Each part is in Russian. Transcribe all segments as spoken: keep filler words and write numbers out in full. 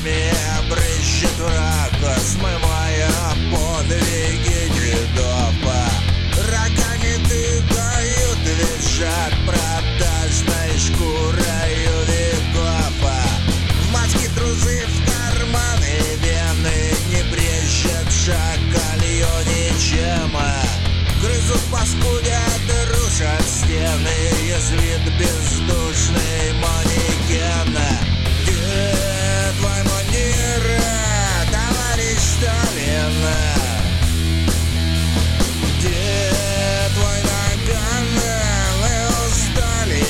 нами брызжет враг, смывая подвиги дедов. Рогами тыкают, визжат продажной шкурою веков. Маски, трусы в карманы, вены не брежет шакалью ничем. Грызут, паскудят, рушат стены, язвит бездушный манекен. Где твой мундир, товарищ Сталин? Где твой наган? Вы устали.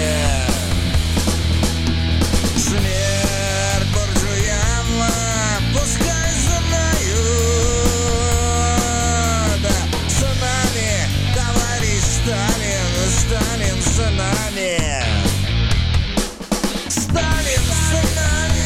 Смерть буржуям пускай знают. С нами, товарищ Сталин, Сталин с нами. Сталин с нами.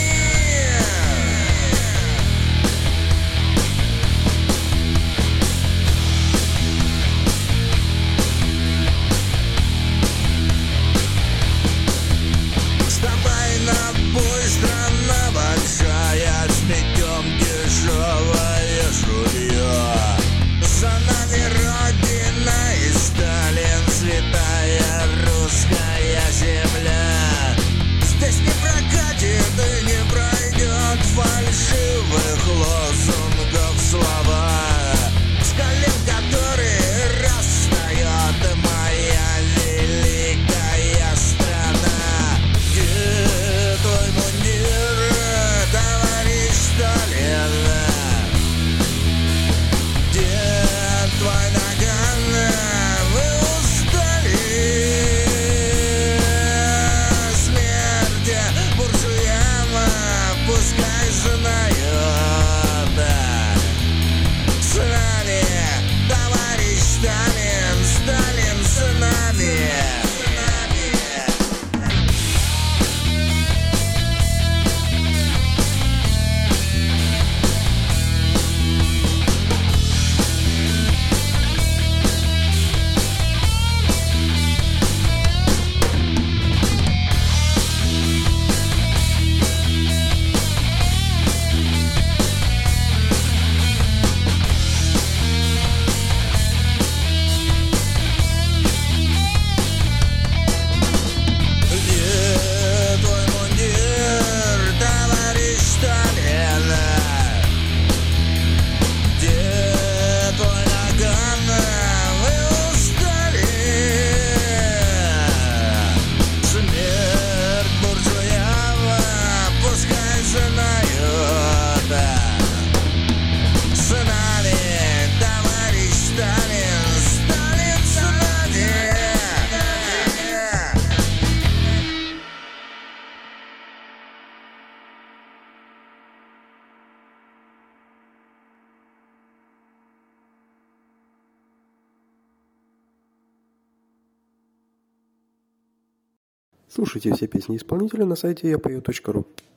Вставай на бой, страна большая, сметем дешевое жулье. За нами Родина и Сталин, святая русская земля. Здесь не прокатит и не пройдет фальшивых лозунгов слова, с колен которых растает моя великая страна. Где твой мундир, товарищ Сталин? Где твой наган? Вы устали. Смерть буржуям пускай знают. С нами, товарищ Сталин, Сталин с нами. Где твой мундир, товарищ Сталин? Где твой наган? Вы устали. Смерть буржуям пускай знают. С нами, товарищ Сталин, Сталин с нами. Слушайте все песни исполнителя на сайте я пою точка ру.